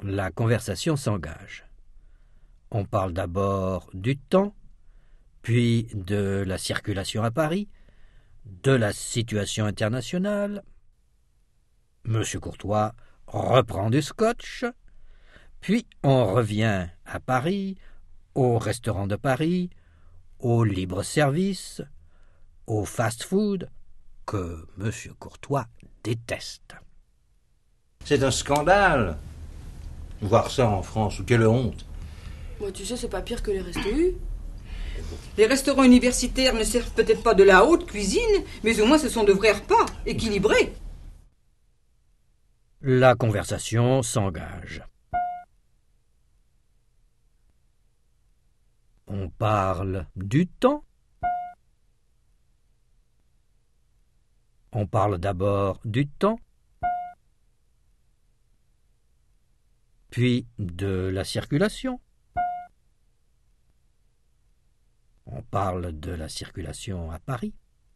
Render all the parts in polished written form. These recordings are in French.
La conversation s'engage. On parle d'abord du temps, puis de la circulation à Paris, de la situation internationale. Monsieur Courtois reprend du scotch, puis on revient à Paris, au restaurant de Paris, au libre-service, au fast-food, que Monsieur Courtois déteste. C'est un scandale. Voir ça en France, quelle honte. Moi, tu sais, c'est pas pire que les restos U. Les restaurants universitaires ne servent peut-être pas de la haute cuisine, mais au moins ce sont de vrais repas, équilibrés. La conversation s'engage. On parle du temps. On parle d'abord du temps, puis de la circulation. On parle de la circulation à Paris,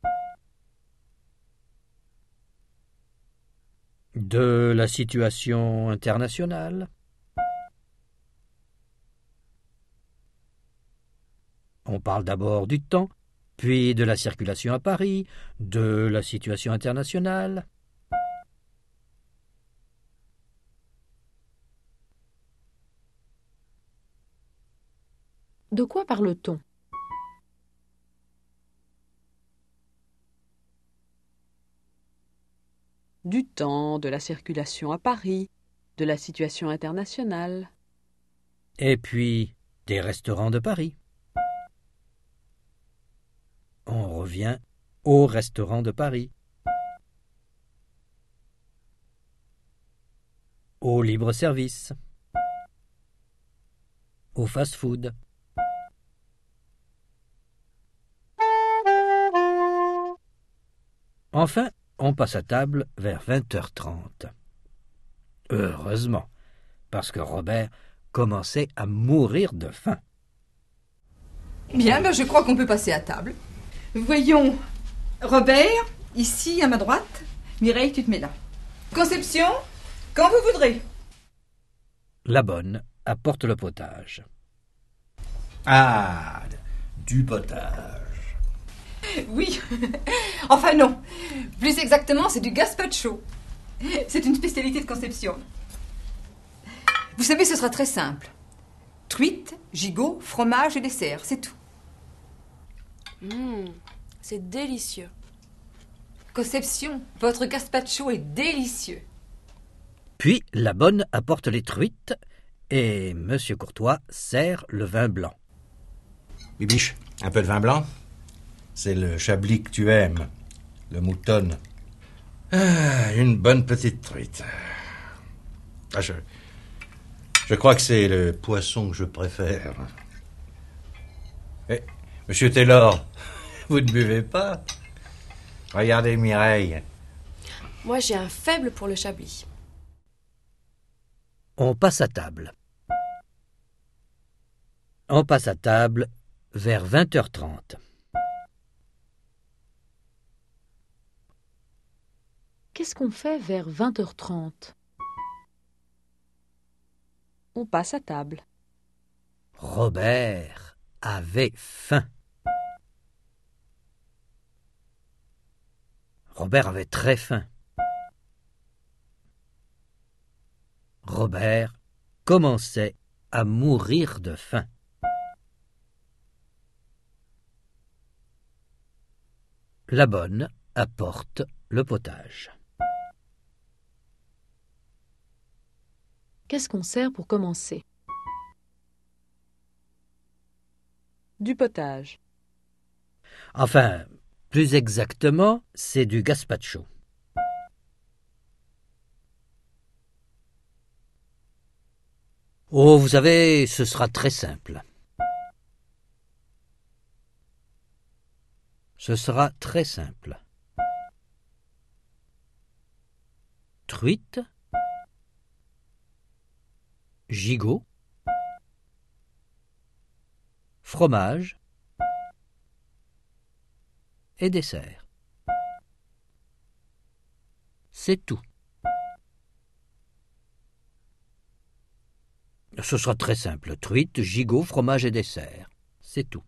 de la situation internationale. On parle d'abord du temps, puis de la circulation à Paris, de la situation internationale. De quoi parle-t-on? Du temps, de la circulation à Paris, de la situation internationale. Et puis des restaurants de Paris. On revient au restaurant de Paris, au libre-service, au fast-food. Enfin, on passe à table vers 20h30. Heureusement, parce que Robert commençait à mourir de faim. Bien, je crois qu'on peut passer à table. Voyons, Robert, ici à ma droite. Mireille, tu te mets là. Conception, quand vous voudrez. La bonne apporte le potage. Ah, du potage. Oui, enfin non. Plus exactement, c'est du gazpacho. C'est une spécialité de Conception. Vous savez, ce sera très simple. Truite, gigot, fromage et dessert, c'est tout. C'est délicieux. Conception, votre gazpacho est délicieux. Puis la bonne apporte les truites et Monsieur Courtois sert le vin blanc. Bibiche, un peu de vin blanc? C'est le chablis que tu aimes, le moutonne. Ah, une bonne petite truite. Ah, je crois que c'est le poisson que je préfère. Eh, Monsieur Taylor, vous ne buvez pas? Regardez Mireille. Moi, j'ai un faible pour le chablis. On passe à table. On passe à table vers 20h30. Qu'est-ce qu'on fait vers 20h30? On passe à table. Robert avait faim. Robert avait très faim. Robert commençait à mourir de faim. La bonne apporte le potage. Qu'est-ce qu'on sert pour commencer? Du potage. Enfin, plus exactement, c'est du gazpacho. Oh, vous savez, ce sera très simple. Ce sera très simple. Truite, gigot, fromage et dessert. C'est tout. Ce sera très simple. Truite, gigot, fromage et dessert. C'est tout.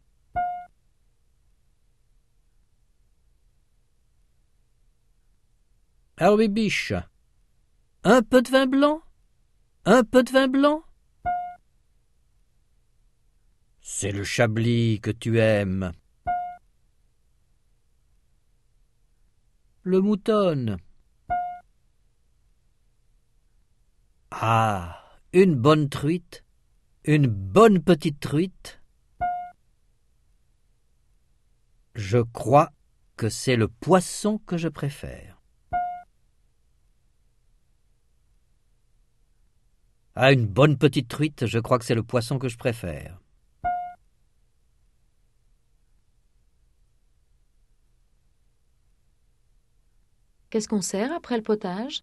Alors, Bibiche, un peu de vin blanc? Un peu de vin blanc? C'est le Chablis que tu aimes. Le moutonne. Ah, une bonne truite, une bonne petite truite. Je crois que c'est le poisson que je préfère. Ah, une bonne petite truite, je crois que c'est le poisson que je préfère. Qu'est-ce qu'on sert après le potage?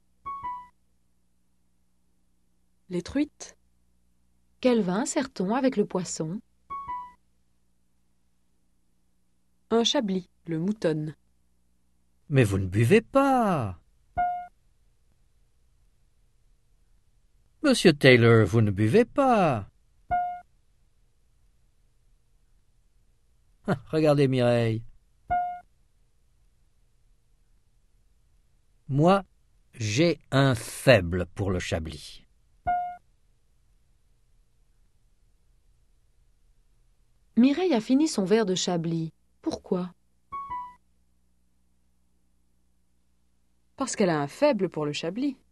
Les truites. Quel vin sert-on avec le poisson? Un Chablis, le moutonne. Mais vous ne buvez pas. Monsieur Taylor, vous ne buvez pas. Ah, regardez Mireille. Moi, j'ai un faible pour le Chablis. Mireille a fini son verre de Chablis. Pourquoi? Parce qu'elle a un faible pour le Chablis.